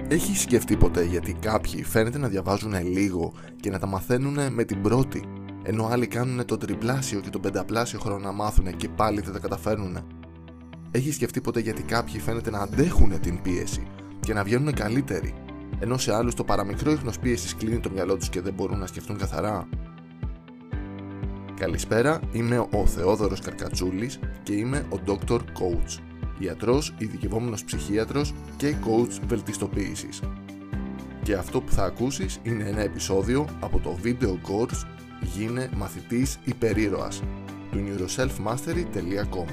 Έχεις σκεφτεί ποτέ γιατί κάποιοι φαίνεται να διαβάζουν λίγο και να τα μαθαίνουν με την πρώτη, ενώ άλλοι κάνουν το τριπλάσιο και το πενταπλάσιο χρόνο να μάθουν και πάλι δεν τα καταφέρνουν? Έχεις σκεφτεί ποτέ γιατί κάποιοι φαίνεται να αντέχουν την πίεση και να βγαίνουν καλύτεροι, ενώ σε άλλους το παραμικρό ίχνος πίεσης κλείνει το μυαλό τους και δεν μπορούν να σκεφτούν καθαρά? Καλησπέρα, είμαι ο Θεόδωρος Καρκατσούλης και είμαι ο Dr. Coach, ιατρός, ειδικευόμενος ψυχίατρος και coach βελτιστοποίησης. Και αυτό που θα ακούσεις είναι ένα επεισόδιο από το video course «Γίνε μαθητής υπερήρωας» του neuroselfmastery.com.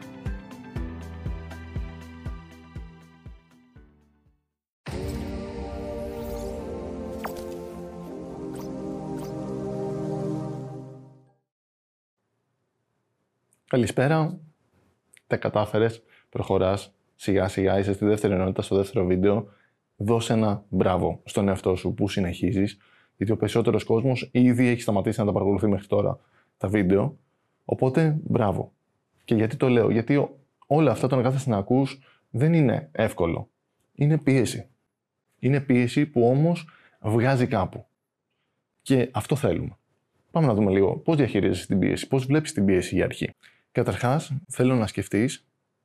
Καλησπέρα, τα κατάφερες, προχωράς, σιγά σιγά είσαι στη δεύτερη ενότητα, στο δεύτερο βίντεο. Δώσε ένα μπράβο στον εαυτό σου που συνεχίζεις, γιατί ο περισσότερος κόσμος ήδη έχει σταματήσει να τα παρακολουθεί μέχρι τώρα τα βίντεο. Οπότε μπράβο. Και γιατί το λέω? Γιατί όλα αυτά το να κάθεσαι να ακούς δεν είναι εύκολο. Είναι πίεση. Είναι πίεση που όμως βγάζει κάπου. Και αυτό θέλουμε. Πάμε να δούμε λίγο πώς διαχειρίζεσαι την πίεση, πώς βλέπεις την πίεση για αρχή. Καταρχάς, θέλω να σκεφτείς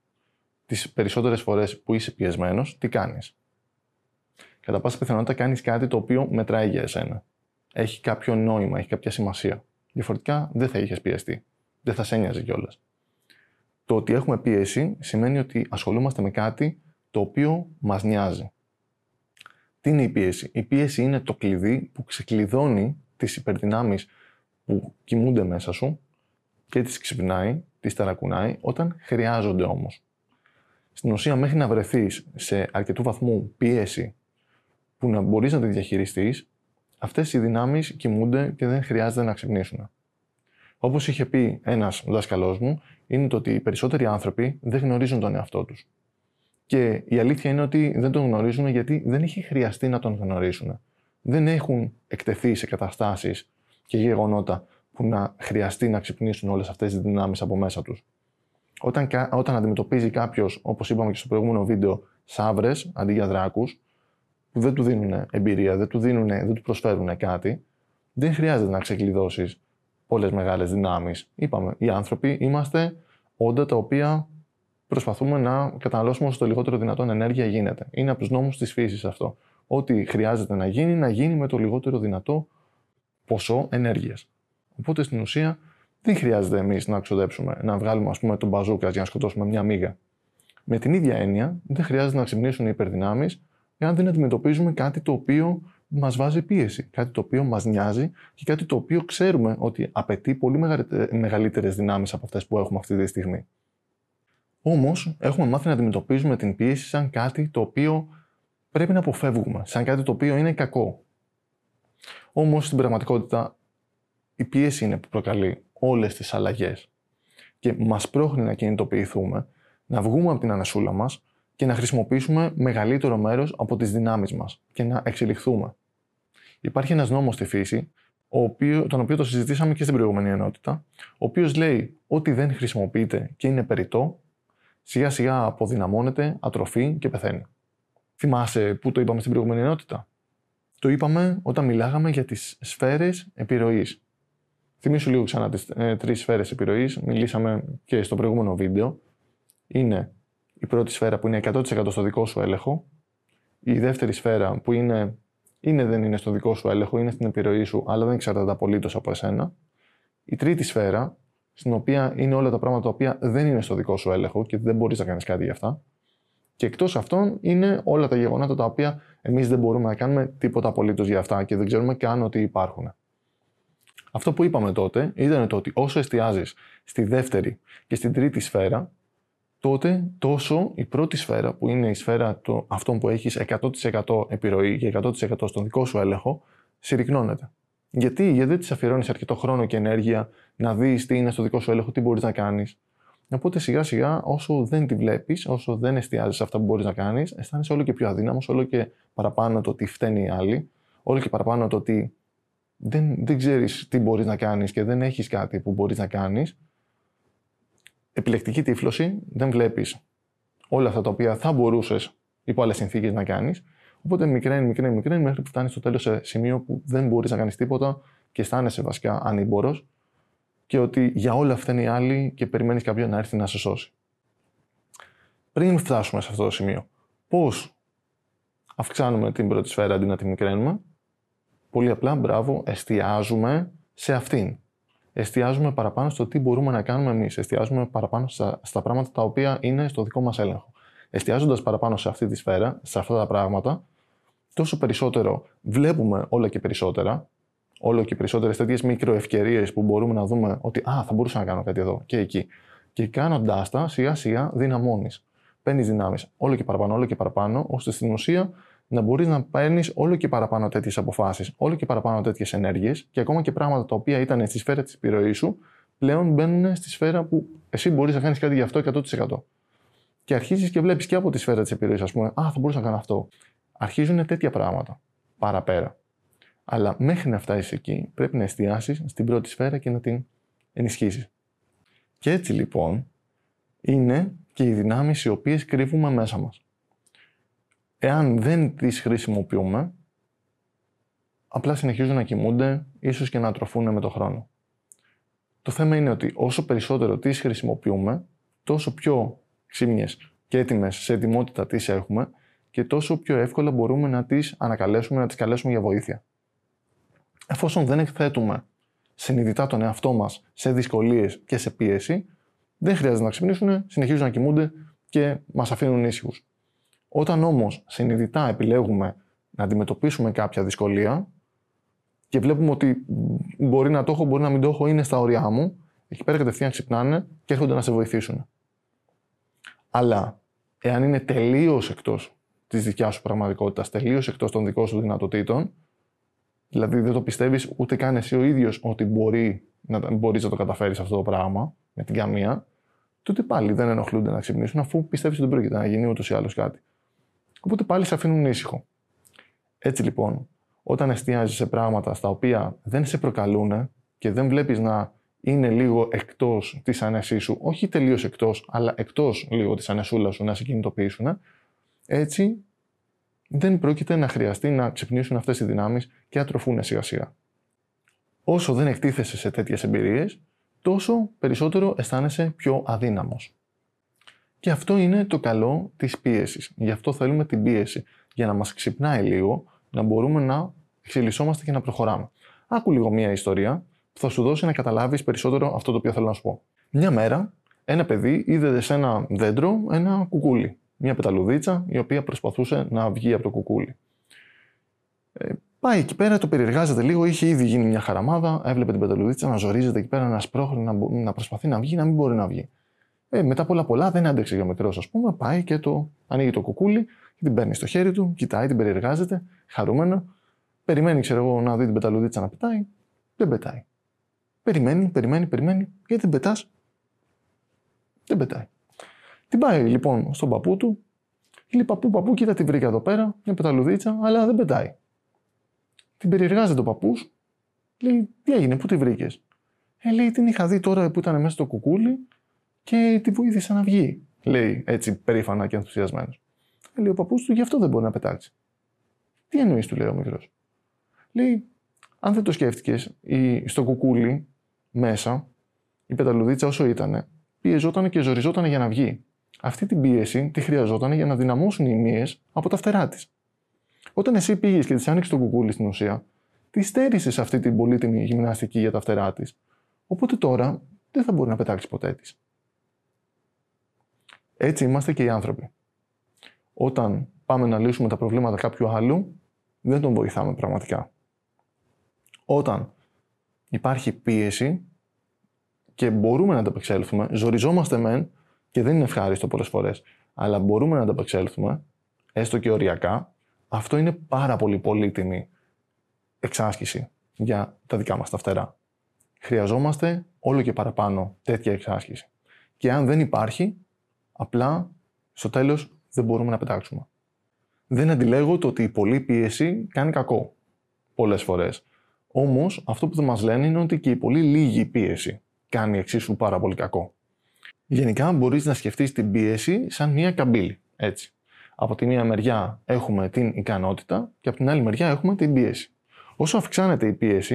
τις περισσότερες φορές που είσαι πιεσμένος, τι κάνεις. Κατά πάσα πιθανότητα κάνεις κάτι το οποίο μετράει για εσένα. Έχει κάποιο νόημα, έχει κάποια σημασία. Διαφορετικά δεν θα είχες πιεστεί. Δεν θα σε ένοιαζε κιόλας. Το ότι έχουμε πίεση σημαίνει ότι ασχολούμαστε με κάτι το οποίο μας νοιάζει. Τι είναι η πίεση? Η πίεση είναι το κλειδί που ξεκλειδώνει τις υπερδυνάμεις που κοιμούνται μέσα σου και τις ξυπνάει, τις ταρακουνάει όταν χρειάζονται όμως. Στην ουσία, μέχρι να βρεθείς σε αρκετού βαθμού πίεση που να μπορείς να τη διαχειριστείς, αυτές οι δυνάμεις κοιμούνται και δεν χρειάζεται να ξυπνήσουν. Όπως είχε πει ένας δάσκαλός μου, είναι το ότι οι περισσότεροι άνθρωποι δεν γνωρίζουν τον εαυτό τους. Και η αλήθεια είναι ότι δεν τον γνωρίζουν γιατί δεν έχει χρειαστεί να τον γνωρίσουν. Δεν έχουν εκτεθεί σε καταστάσεις και γεγονότα που να χρειαστεί να ξυπνήσουν όλες αυτές τις δυνάμεις από μέσα τους. Όταν αντιμετωπίζει κάποιος, όπως είπαμε και στο προηγούμενο βίντεο, σαύρες αντί για δράκους, που δεν του δίνουν εμπειρία, δεν του προσφέρουν κάτι, δεν χρειάζεται να ξεκλειδώσεις πολλές μεγάλες δυνάμεις. Είπαμε, οι άνθρωποι είμαστε όντα τα οποία προσπαθούμε να καταναλώσουμε όσο το λιγότερο δυνατόν ενέργεια γίνεται. Είναι από τους νόμους της φύσης αυτό. Ό,τι χρειάζεται να γίνει με το λιγότερο δυνατό ποσό ενέργειας. Οπότε στην ουσία δεν χρειάζεται εμείς να ξοδέψουμε, να βγάλουμε τον μπαζούκα για να σκοτώσουμε μια μύγα. Με την ίδια έννοια, δεν χρειάζεται να ξυπνήσουν οι υπερδυνάμεις εάν δεν αντιμετωπίζουμε κάτι το οποίο μας βάζει πίεση, κάτι το οποίο μας νοιάζει και κάτι το οποίο ξέρουμε ότι απαιτεί πολύ μεγαλύτερες δυνάμεις από αυτές που έχουμε αυτή τη στιγμή. Όμως, έχουμε μάθει να αντιμετωπίζουμε την πίεση σαν κάτι το οποίο πρέπει να αποφεύγουμε, σαν κάτι το οποίο είναι κακό. Όμως, στην πραγματικότητα, η πίεση είναι που προκαλεί όλες τις αλλαγές και μας πρόχνει να κινητοποιηθούμε, να βγούμε από την ανασούλα μας και να χρησιμοποιήσουμε μεγαλύτερο μέρος από τις δυνάμεις μας και να εξελιχθούμε. Υπάρχει ένας νόμος στη φύση, τον οποίο το συζητήσαμε και στην προηγούμενη ενότητα, ο οποίος λέει ότι δεν χρησιμοποιείται και είναι περιττό, σιγά σιγά αποδυναμώνεται, ατροφεί και πεθαίνει. Θυμάσαι πού το είπαμε στην προηγούμενη ενότητα? Το είπαμε όταν μιλάγαμε για τις σφαίρες επιρροής. Θυμήσου λίγο ξανά τις 3 σφαίρες επιρροής, μιλήσαμε και στο προηγούμενο βίντεο. Είναι η πρώτη σφαίρα που είναι 100% στο δικό σου έλεγχο, η δεύτερη σφαίρα που δεν είναι στο δικό σου έλεγχο, είναι στην επιρροή σου, αλλά δεν εξαρτάται απολύτως από εσένα. Η τρίτη σφαίρα, στην οποία είναι όλα τα πράγματα τα οποία δεν είναι στο δικό σου έλεγχο και δεν μπορείς να κάνεις κάτι γι' αυτά. Και εκτός αυτών είναι όλα τα γεγονότα τα οποία εμείς δεν μπορούμε να κάνουμε τίποτα απολύτως για αυτά και δεν ξέρουμε καν ότι υπάρχουν. Αυτό που είπαμε τότε ήταν το ότι όσο εστιάζεις στη δεύτερη και στην τρίτη σφαίρα, τότε τόσο η πρώτη σφαίρα, που είναι η σφαίρα αυτών που έχεις 100% επιρροή και 100% στον δικό σου έλεγχο, συρρικνώνεται. Γιατί δεν της αφιερώνεις αρκετό χρόνο και ενέργεια να δεις τι είναι στο δικό σου έλεγχο, τι μπορείς να κάνεις. Οπότε σιγά σιγά, όσο δεν τη βλέπεις, όσο δεν εστιάζεις σε αυτά που μπορείς να κάνεις, αισθάνεσαι όλο και πιο αδύναμος, όλο και παραπάνω το ότι φταίνει οι άλλοι, όλο και παραπάνω το ότι δεν ξέρεις τι μπορείς να κάνεις και δεν έχεις κάτι που μπορείς να κάνεις. Επιλεκτική τύφλωση, δεν βλέπεις όλα αυτά τα οποία θα μπορούσες υπό άλλες συνθήκες να κάνεις. Οπότε μικραίνει μέχρι που φτάνει στο τέλος σε σημείο που δεν μπορείς να κάνεις τίποτα και αισθάνεσαι βασικά ανήμπορος και ότι για όλα αυτά είναι οι άλλοι και περιμένεις κάποιον να έρθει να σε σώσει. Πριν φτάσουμε σε αυτό το σημείο, πώς αυξάνουμε την πρώτη σφαίρα αντί να τη μικραίνουμε? Πολύ απλά, μπράβο, εστιάζουμε σε αυτήν. Εστιάζουμε παραπάνω στο τι μπορούμε να κάνουμε εμείς. Εστιάζουμε παραπάνω στα πράγματα τα οποία είναι στο δικό μας έλεγχο. Εστιάζοντας παραπάνω σε αυτή τη σφαίρα, σε αυτά τα πράγματα, τόσο περισσότερο βλέπουμε όλο και περισσότερες τέτοιες μικροευκαιρίες που μπορούμε να δούμε ότι θα μπορούσα να κάνω κάτι εδώ και εκεί. Και κάνοντάς τα, σιγά σιγά δυναμώνεις. Παίρνεις δυνάμεις όλο και παραπάνω, ώστε στην ουσία να μπορείς να παίρνεις όλο και παραπάνω τέτοιες αποφάσεις, όλο και παραπάνω τέτοιες ενέργειες και ακόμα και πράγματα τα οποία ήταν στη σφαίρα της επιρροής σου, πλέον μπαίνουν στη σφαίρα που εσύ μπορείς να κάνεις κάτι γι' αυτό 100%. Και αρχίζεις και βλέπεις και από τη σφαίρα της επιρροής, ας πούμε, θα μπορούσα να κάνω αυτό. Αρχίζουν τέτοια πράγματα παραπέρα. Αλλά μέχρι να φτάσεις εκεί, πρέπει να εστιάσεις στην πρώτη σφαίρα και να την ενισχύσεις. Και έτσι λοιπόν είναι και οι δυνάμεις οι οποίες κρύβουμε μέσα μας. Εάν δεν τις χρησιμοποιούμε, απλά συνεχίζουν να κοιμούνται, ίσως και να ατροφούν με το χρόνο. Το θέμα είναι ότι όσο περισσότερο τις χρησιμοποιούμε, τόσο πιο ξύμνιες και έτοιμες σε ετοιμότητα τις έχουμε και τόσο πιο εύκολα μπορούμε να τις ανακαλέσουμε, να τις καλέσουμε για βοήθεια. Εφόσον δεν εκθέτουμε συνειδητά τον εαυτό μας σε δυσκολίες και σε πίεση, δεν χρειάζεται να ξυπνήσουν, συνεχίζουν να κοιμούνται και μας αφήνουν ήσυχους. Όταν όμως συνειδητά επιλέγουμε να αντιμετωπίσουμε κάποια δυσκολία και βλέπουμε ότι μπορεί να το έχω, μπορεί να μην το έχω, είναι στα όρια μου, εκεί πέρα κατευθείαν ξυπνάνε και έρχονται να σε βοηθήσουν. Αλλά εάν είναι τελείως εκτός της δικιάς σου πραγματικότητας, τελείως εκτός των δικών σου δυνατοτήτων, δηλαδή δεν το πιστεύεις ούτε καν εσύ ο ίδιος ότι μπορείς να το καταφέρεις αυτό το πράγμα με την καμία, τότε πάλι δεν ενοχλούνται να ξυπνήσουν αφού πιστεύεις ότι δεν πρόκειται να γίνει ούτως ή άλλως κάτι. Οπότε πάλι σε αφήνουν ήσυχο. Έτσι λοιπόν, όταν εστιάζεις σε πράγματα στα οποία δεν σε προκαλούν και δεν βλέπεις να είναι λίγο εκτός της άνεσής σου, όχι τελείως εκτός, αλλά εκτός λίγο της ανεσούλας σου να σε κινητοποιήσουν, έτσι δεν πρόκειται να χρειαστεί να ξυπνήσουν αυτές οι δυνάμεις και να τροφούν σιγά σιγά. Όσο δεν εκτίθεσαι σε τέτοιες εμπειρίες, τόσο περισσότερο αισθάνεσαι πιο αδύναμος. Και αυτό είναι το καλό της πίεσης. Γι' αυτό θέλουμε την πίεση. Για να μας ξυπνάει λίγο, να μπορούμε να εξελισσόμαστε και να προχωράμε. Άκου λίγο μία ιστορία που θα σου δώσει να καταλάβεις περισσότερο αυτό το οποίο θέλω να σου πω. Μια μέρα, ένα παιδί είδε σε ένα δέντρο ένα κουκούλι. Μια πεταλουδίτσα η οποία προσπαθούσε να βγει από το κουκούλι. Πάει εκεί πέρα, το περιεργάζεται λίγο, είχε ήδη γίνει μια χαραμάδα, έβλεπε την πεταλουδίτσα να ζορίζεται εκεί πέρα, να σπρώχνει, να προσπαθεί να βγει, να μην μπορεί να βγει. Μετά πολλά δεν άντεξε για μικρός, ας πούμε, πάει και ανοίγει το κουκούλι και την παίρνει στο χέρι του, κοιτάει, την περιεργάζεται, χαρούμενο. Περιμένει, να δει την πεταλουδίτσα να πετάει. Δεν πετάει. Περιμένει, γιατί δεν πετάς. Δεν πετάει. Την πάει λοιπόν στον παππού του, λέει παππού, κοίτα τι βρήκα εδώ πέρα, μια πεταλουδίτσα, αλλά δεν πετάει. Την περιεργάζεται ο παππούς, λέει τι έγινε, πού τη βρήκες? Λέει την είχα δει τώρα που ήταν μέσα στο κουκούλι και τη βοήθησα να βγει, λέει έτσι περήφανα και ενθουσιασμένος. Λέει ο παππούς του, γι' αυτό δεν μπορεί να πετάξει. Τι εννοείς, του λέει ο μικρός. Λέει, αν δεν το σκέφτηκες, στο κουκούλι μέσα η πεταλουδίτσα όσο ήτανε, πιεζόταν και ζοριζόταν για να βγει. Αυτή την πίεση τη χρειαζόταν για να δυναμώσουν οι μύες από τα φτερά της. Όταν εσύ πήγες και της άνοιξες το κουκούλι στην ουσία, τη στέρισες αυτή την πολύτιμη γυμναστική για τα φτερά της. Οπότε τώρα δεν θα μπορεί να πετάξει ποτέ της. Έτσι είμαστε και οι άνθρωποι. Όταν πάμε να λύσουμε τα προβλήματα κάποιου άλλου, δεν τον βοηθάμε πραγματικά. Όταν υπάρχει πίεση και μπορούμε να ανταπεξέλθουμε, ζοριζόμαστε μεν και δεν είναι ευχάριστο πολλές φορές, αλλά μπορούμε να ανταπεξέλθουμε, έστω και οριακά, αυτό είναι πάρα πολύ πολύτιμη εξάσκηση για τα δικά μας τα φτερά. Χρειαζόμαστε όλο και παραπάνω τέτοια εξάσκηση. Και αν δεν υπάρχει, απλά στο τέλος δεν μπορούμε να πετάξουμε. Δεν αντιλέγω το ότι η πολλή πίεση κάνει κακό πολλές φορές. Όμως αυτό που δεν μας λένε είναι ότι και η πολύ λίγη πίεση κάνει εξίσου πάρα πολύ κακό. Γενικά μπορείς να σκεφτείς την πίεση σαν μια καμπύλη, έτσι. Από τη μία μεριά έχουμε την ικανότητα και από την άλλη μεριά έχουμε την πίεση. Όσο αυξάνεται η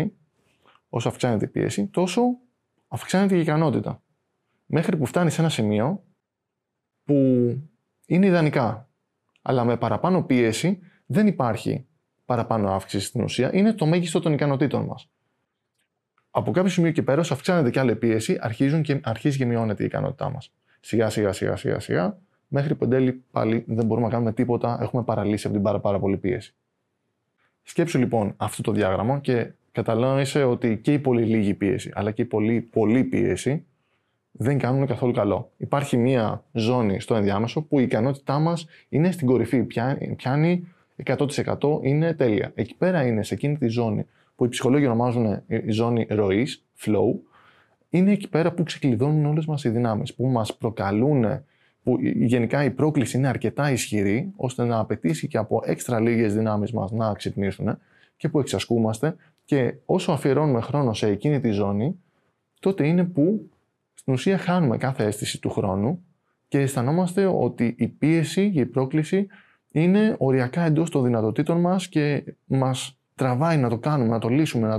πίεση, τόσο αυξάνεται η ικανότητα. Μέχρι που φτάνει σε ένα σημείο που είναι ιδανικά. Αλλά με παραπάνω πίεση δεν υπάρχει παραπάνω αύξηση στην ουσία, είναι το μέγιστο των ικανοτήτων μας. Από κάποιο σημείο και πέρα, όσο αυξάνεται κι άλλο η πίεση, αρχίζει και μειώνεται η ικανότητά μας. Σιγά, μέχρι που εν τέλει πάλι δεν μπορούμε να κάνουμε τίποτα, έχουμε παραλύσει από την πάρα πολύ πίεση. Σκέψου λοιπόν αυτό το διάγραμμα και κατανόησε ότι και η πολύ λίγη πίεση, αλλά και η πολύ πίεση δεν κάνουν καθόλου καλό. Υπάρχει μία ζώνη στο ενδιάμεσο που η ικανότητά μας είναι στην κορυφή, πιάνει 100%, είναι τέλεια. Εκεί πέρα είναι, σε εκείνη τη ζώνη που οι ψυχολόγοι ονομάζουν η ζώνη ροής, flow, είναι εκεί πέρα που ξεκλειδώνουν όλες μας οι δυνάμεις, που μας προκαλούν, που γενικά η πρόκληση είναι αρκετά ισχυρή, ώστε να απαιτήσει και από έξτρα λίγες δυνάμεις μας να ξυπνήσουν και που εξασκούμαστε, και όσο αφιερώνουμε χρόνο σε εκείνη τη ζώνη, τότε είναι που στην ουσία χάνουμε κάθε αίσθηση του χρόνου και αισθανόμαστε ότι η πίεση και η πρόκληση είναι οριακά εντός των δυνατοτήτων μας και μας τραβάει να το κάνουμε, να το λύσουμε,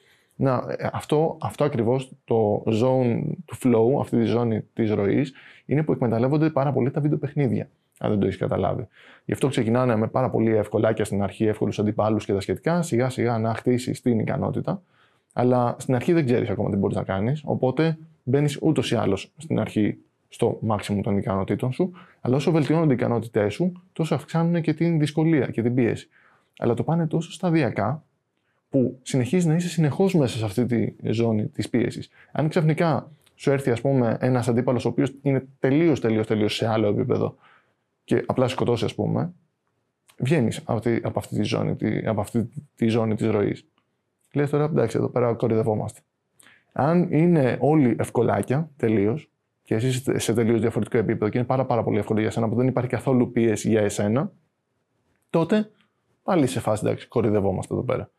αυτό ακριβώς το zone του flow, αυτή τη ζώνη της ροής, είναι που εκμεταλλεύονται πάρα πολύ τα βιντεοπαιχνίδια, αν δεν το έχεις καταλάβει. Γι' αυτό ξεκινάνε με πάρα πολύ ευκολάκια στην αρχή, εύκολους αντιπάλους και τα σχετικά, σιγά σιγά να χτίσεις την ικανότητα, αλλά στην αρχή δεν ξέρεις ακόμα τι μπορείς να κάνεις, οπότε μπαίνεις ούτως ή άλλως στην αρχή στο maximum των ικανοτήτων σου, αλλά όσο βελτιώνονται οι ικανότητές σου, τόσο αυξάνουν και την δυσκολία και την πίεση. Αλλά το πάνε τόσο σταδιακά, που συνεχίζει να είσαι συνεχώς μέσα σε αυτή τη ζώνη της πίεσης. Αν ξαφνικά σου έρθει, ας πούμε, ένας αντίπαλος ο οποίος είναι τελείως σε άλλο επίπεδο και απλά σκοτώσει, ας πούμε, βγαίνεις από αυτή τη ζώνη της ροής. Λες τώρα, εντάξει, εδώ πέρα κορυδευόμαστε. Αν είναι όλοι ευκολάκια, τελείως, και εσύ είσαι σε τελείως διαφορετικό επίπεδο και είναι πάρα πολύ εύκολο για σένα, που δεν υπάρχει καθόλου πίεση για εσένα, τότε πάλι σε φάση, εντάξει, κορυδευόμαστε εδώ πέρα.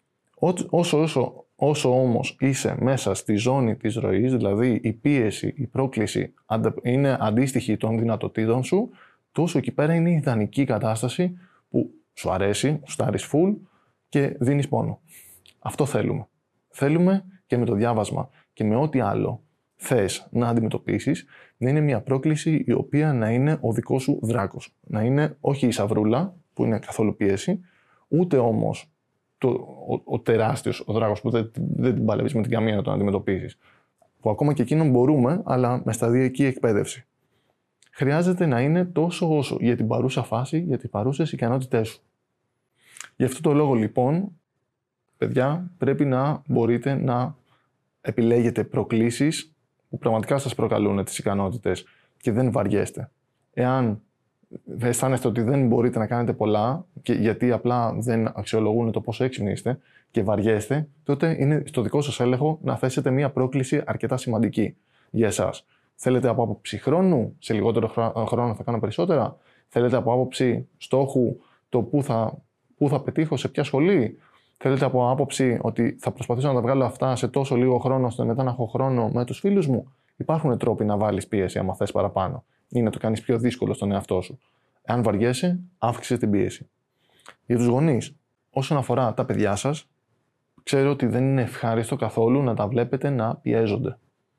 Όσο όμως είσαι μέσα στη ζώνη της ροής, δηλαδή η πίεση, η πρόκληση είναι αντίστοιχη των δυνατοτήτων σου, τόσο εκεί πέρα είναι η ιδανική κατάσταση που σου αρέσει, στάρεις full και δίνεις πόνο. Αυτό θέλουμε. Θέλουμε και με το διάβασμα και με ό,τι άλλο θες να αντιμετωπίσεις, να είναι μια πρόκληση η οποία να είναι ο δικός σου δράκος. Να είναι όχι η σαυρούλα που είναι καθόλου πίεση, ούτε όμως ο τεράστιος ο δράκος που δεν την παλεύεις με την καμία να τον αντιμετωπίσεις. Που ακόμα και εκείνον μπορούμε, αλλά με σταδιακή εκπαίδευση. Χρειάζεται να είναι τόσο όσο για την παρούσα φάση, για τις παρούσες ικανότητές σου. Γι' αυτό το λόγο λοιπόν, παιδιά, πρέπει να μπορείτε να επιλέγετε προκλήσεις που πραγματικά σας προκαλούν τις ικανότητες και δεν βαριέστε. Εάν αισθάνεστε ότι δεν μπορείτε να κάνετε πολλά και γιατί απλά δεν αξιολογούν το πόσο έξυπνοι είστε και βαριέστε, τότε είναι στο δικό σας έλεγχο να θέσετε μια πρόκληση αρκετά σημαντική για εσάς. Θέλετε από άποψη χρόνου, σε λιγότερο χρόνο θα κάνω περισσότερα. Θέλετε από άποψη στόχου, το πού θα πετύχω, σε ποια σχολή. Θέλετε από άποψη ότι θα προσπαθήσω να τα βγάλω αυτά σε τόσο λίγο χρόνο, ώστε μετά να έχω χρόνο με τους φίλους μου. Υπάρχουν τρόποι να βάλεις πίεση, άμα θες παραπάνω, ή να το κάνεις πιο δύσκολο στον εαυτό σου. Αν βαριέσαι, αύξησε την πίεση. Για τους γονείς, όσον αφορά τα παιδιά σας, ξέρω ότι δεν είναι ευχάριστο καθόλου να τα βλέπετε να πιέζονται.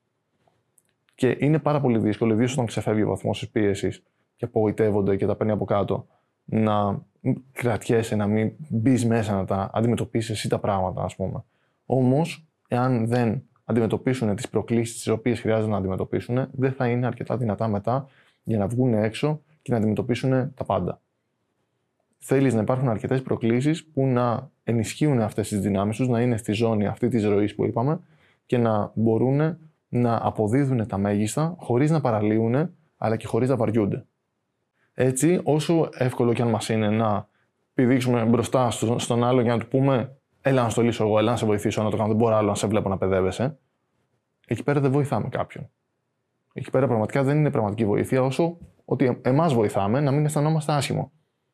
Και είναι πάρα πολύ δύσκολο, ιδίως όταν ξεφεύγει ο βαθμός της πίεσης και απογοητεύονται και τα παίρνει από κάτω, να κρατιέσαι, να μην μπεις μέσα να τα αντιμετωπίσεις εσύ τα πράγματα, ας πούμε. Όμως, εάν δεν αντιμετωπίσουν τις προκλήσεις τις οποίες χρειάζεται να αντιμετωπίσουν, δεν θα είναι αρκετά δυνατά μετά για να βγουν έξω και να αντιμετωπίσουν τα πάντα. Θέλεις να υπάρχουν αρκετές προκλήσεις που να ενισχύουν αυτές τις δυνάμεις τους, να είναι στη ζώνη αυτή της ροής που είπαμε και να μπορούν να αποδίδουν τα μέγιστα χωρίς να παραλύουν, αλλά και χωρίς να βαριούνται. Έτσι, όσο εύκολο και αν μας είναι να πηδήξουμε μπροστά στον άλλο και να του πούμε «Έλα να στο λύσω εγώ, έλα να σε βοηθήσω να το κάνω, δεν μπορώ άλλο να σε βλέπω να παιδεύεσαι», εκεί πέρα δεν βοηθάμε κάποιον. Εκεί πέρα πραγματικά δεν είναι πραγματική βοήθεια, όσο ότι εμάς βοηθάμε να μην αισθανόμαστε άσχημο.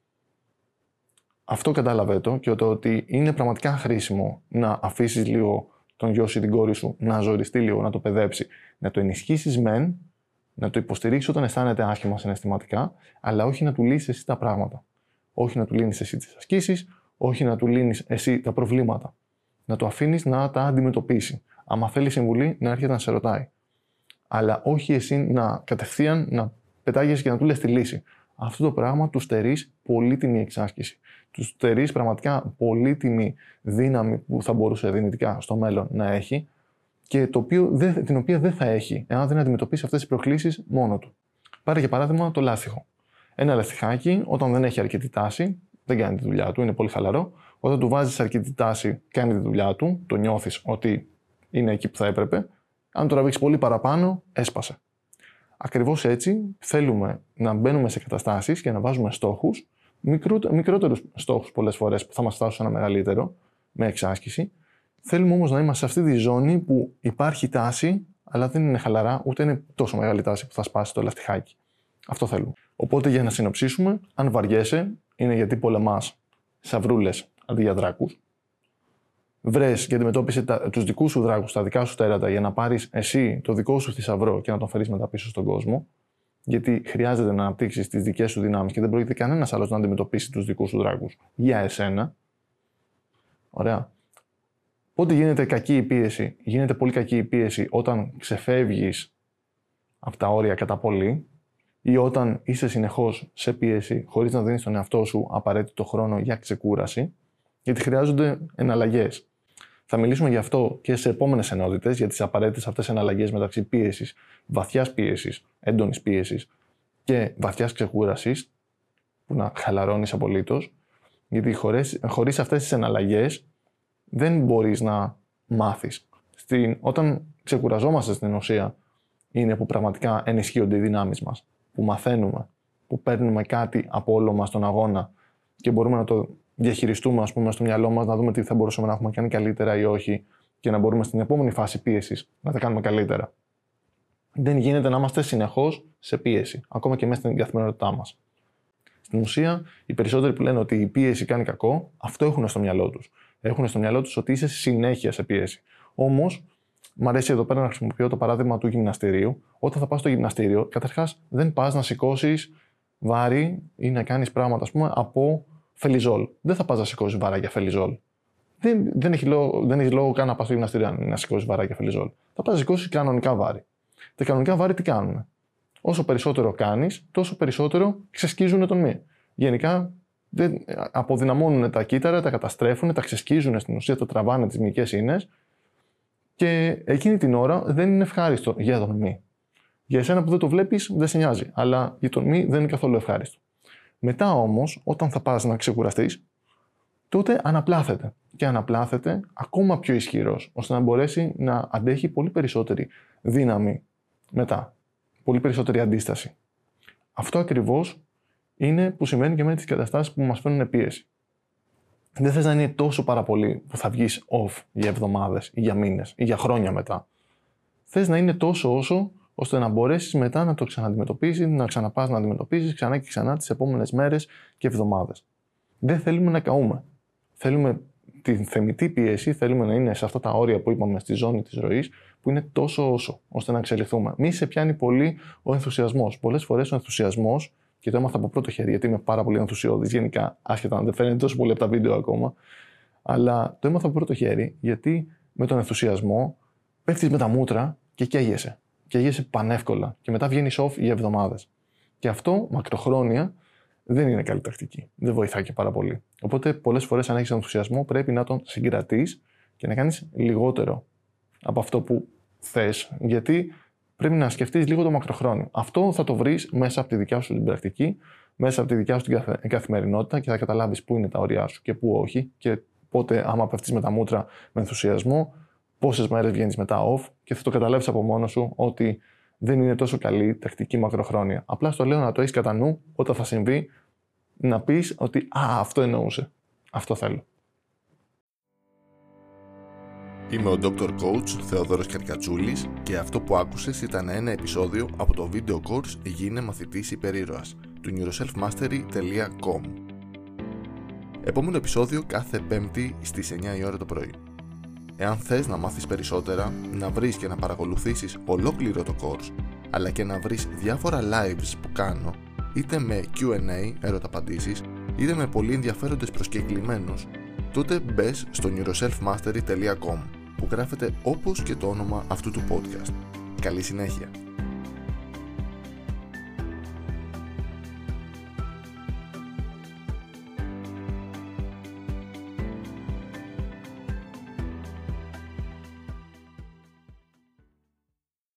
Αυτό κατάλαβε το, και το ότι είναι πραγματικά χρήσιμο να αφήσεις λίγο τον γιο σου ή την κόρη σου να ζοριστεί λίγο, να το παιδέψει, να το ενισχύσεις μεν, Να το υποστηρίξεις όταν αισθάνεται άσχημα συναισθηματικά, αλλά όχι να του λύσεις εσύ τα πράγματα. Όχι να του λύνεις εσύ τις ασκήσεις, όχι να του λύνεις εσύ τα προβλήματα. Να το αφήνεις να τα αντιμετωπίσει. Άμα θέλει συμβουλή, να έρχεται να σε ρωτάει. Αλλά όχι εσύ να κατευθείαν να πετάγεσαι και να του λες τη λύση. Αυτό το πράγμα του στερείς πολύτιμη εξάσκηση. Του στερείς πραγματικά πολύτιμη δύναμη που θα μπορούσε δυνητικά στο μέλλον να έχει και την οποία δεν θα έχει εάν δεν αντιμετωπίσει αυτές τις προκλήσεις μόνο του. Πάρε για παράδειγμα το λάστιχο. Ένα λαστιχάκι, όταν δεν έχει αρκετή τάση, δεν κάνει τη δουλειά του, είναι πολύ χαλαρό. Όταν του βάζεις αρκετή τάση, κάνει τη δουλειά του, το νιώθεις ότι είναι εκεί που θα έπρεπε. Αν το τραβήξεις πολύ παραπάνω, έσπασε. Ακριβώς έτσι θέλουμε να μπαίνουμε σε καταστάσεις και να βάζουμε στόχους, μικρότερους στόχους πολλές φορές που θα μας φτάσουν σε ένα μεγαλύτερο, με εξάσκηση. Θέλουμε όμως να είμαστε σε αυτή τη ζώνη που υπάρχει τάση, αλλά δεν είναι χαλαρά, ούτε είναι τόσο μεγάλη τάση που θα σπάσει το λαστιχάκι. Αυτό θέλουμε. Οπότε για να συνοψίσουμε, αν βαριέσαι, είναι γιατί πολεμάς σαυρούλες αντί για δράκους. Βρες και αντιμετώπισε τους δικούς σου δράκους, τα δικά σου τέρατα, για να πάρεις εσύ το δικό σου θησαυρό και να τον φέρεις μετά πίσω στον κόσμο. Γιατί χρειάζεται να αναπτύξεις τις δικές σου δυνάμεις και δεν πρόκειται κανένας άλλος να αντιμετωπίσει τους δικούς σου δράκους για εσένα. Ωραία. Πότε γίνεται κακή η πίεση? Γίνεται πολύ κακή η πίεση όταν ξεφεύγεις από τα όρια κατά πολύ ή όταν είσαι συνεχώς σε πίεση χωρίς να δίνεις στον εαυτό σου απαραίτητο χρόνο για ξεκούραση, γιατί χρειάζονται εναλλαγές. Θα μιλήσουμε γι' αυτό και σε επόμενες ενότητες, για τις απαραίτητες αυτές εναλλαγές μεταξύ πίεσης, βαθιάς πίεσης, έντονης πίεσης και βαθιάς ξεκούρασης, που να χαλαρώνεις απολύτως, γιατί χωρίς αυτές τις εναλλαγές δεν μπορείς να μάθεις. Όταν ξεκουραζόμαστε στην ουσία, είναι που πραγματικά ενισχύονται οι δυνάμεις μας, που μαθαίνουμε, που παίρνουμε κάτι από όλο μας τον αγώνα και μπορούμε να το διαχειριστούμε, ας πούμε, στο μυαλό μας, να δούμε τι θα μπορούσαμε να έχουμε κάνει καλύτερα ή όχι και να μπορούμε στην επόμενη φάση πίεσης να τα κάνουμε καλύτερα. Δεν γίνεται να είμαστε συνεχώς σε πίεση, ακόμα και μέσα στην καθημερινότητά μας. Στην ουσία, οι περισσότεροι που λένε ότι η πίεση κάνει κακό, αυτό έχουν στο μυαλό τους. Έχουν στο μυαλό τους ότι είσαι συνέχεια σε πίεση. Όμως, μου αρέσει εδώ πέρα να χρησιμοποιώ το παράδειγμα του γυμναστηρίου. Όταν θα πας στο γυμναστήριο, καταρχάς δεν πας να σηκώσεις βάρη ή να κάνεις πράγματα, ας πούμε, από φελιζόλ. Δεν θα πας να σηκώσεις βαράκια φελιζόλ. Δεν έχει λόγο καν να πας στο γυμναστήριο να σηκώσεις βαράκια φελιζόλ. Θα πας να σηκώσεις κανονικά βάρη. Τα κανονικά βάρη τι κάνουν? Όσο περισσότερο κάνεις, τόσο περισσότερο ξεσκίζουν τον μη. Γενικά αποδυναμώνουν τα κύτταρα, τα καταστρέφουν, τα ξεσκίζουν στην ουσία, το τραβάνε τις μυϊκές ίνες και εκείνη την ώρα δεν είναι ευχάριστο για τον μη. Για εσένα που δεν το βλέπεις δεν σε νοιάζει, αλλά για τον μη δεν είναι καθόλου ευχάριστο. Μετά όμως, όταν θα πας να ξεκουραστείς, τότε αναπλάθεται. Και αναπλάθεται ακόμα πιο ισχυρός, ώστε να μπορέσει να αντέχει πολύ περισσότερη δύναμη μετά. Πολύ περισσότερη αντίσταση. Αυτό ακριβώς είναι που σημαίνει και με τις καταστάσεις που μας φέρνουν πίεση. Δεν θες να είναι τόσο πάρα πολύ που θα βγεις off για εβδομάδες ή για μήνες ή για χρόνια μετά. Θες να είναι τόσο όσο ώστε να μπορέσεις μετά να το ξαναντιμετωπίσεις, να ξαναπάς να αντιμετωπίσεις ξανά και ξανά τις επόμενες μέρες και εβδομάδες. Δεν θέλουμε να καούμε. Θέλουμε την θεμιτή πίεση, θέλουμε να είναι σε αυτά τα όρια που είπαμε στη ζώνη της ροής, που είναι τόσο όσο, ώστε να εξελιχθούμε. Μη σε πιάνει πολύ ο ενθουσιασμός. Πολλές φορές ο ενθουσιασμός, και το έμαθα από πρώτο χέρι, γιατί είμαι πάρα πολύ ενθουσιώδης γενικά, άσχετα να δεν φαίνεται τόσο πολύ από τα βίντεο ακόμα, αλλά το έμαθα από πρώτο χέρι, γιατί με τον ενθουσιασμό πέφτεις με τα μούτρα και καίγεσαι. Καίγεσαι πανεύκολα και μετά βγαίνεις off για εβδομάδες. Και αυτό μακροχρόνια δεν είναι καλή τακτική. Δεν βοηθάει και πάρα πολύ. Οπότε, πολλές φορές, αν έχεις ενθουσιασμό, πρέπει να τον συγκρατείς και να κάνεις λιγότερο από αυτό που θες, γιατί πρέπει να σκεφτείς λίγο το μακροχρόνιο. Αυτό θα το βρεις μέσα από τη δικιά σου την πρακτική, μέσα από τη δικιά σου την καθημερινότητα και θα καταλάβεις πού είναι τα όρια σου και πού όχι. Και πότε, άμα πέφτεις με τα μούτρα με ενθουσιασμό, πόσες μέρες βγαίνεις μετά off και θα το καταλάβεις από μόνο σου ότι δεν είναι τόσο καλή τακτική μακροχρόνια. Απλά στο λέω να το έχεις κατά νου όταν θα συμβεί, να πεις ότι αυτό εννοούσε. Αυτό θέλω. Είμαι ο Dr. Coach Θεοδόρος Καρκατσούλης και αυτό που άκουσες ήταν ένα επεισόδιο από το video course «Γίνε μαθητής υπερήρωας» του neuroselfmastery.com. Επόμενο επεισόδιο κάθε Πέμπτη στις 9 η ώρα το πρωί. Εάν θες να μάθεις περισσότερα, να βρεις και να παρακολουθήσεις ολόκληρο το course αλλά και να βρεις διάφορα lives που κάνω, είτε με Q&A, ερωταπαντήσεις, είτε με πολύ ενδιαφέροντες προσκεκλημένους, τότε μπες στο neuroselfmastery.com, που γράφεται όπως και το όνομα αυτού του podcast. Καλή συνέχεια!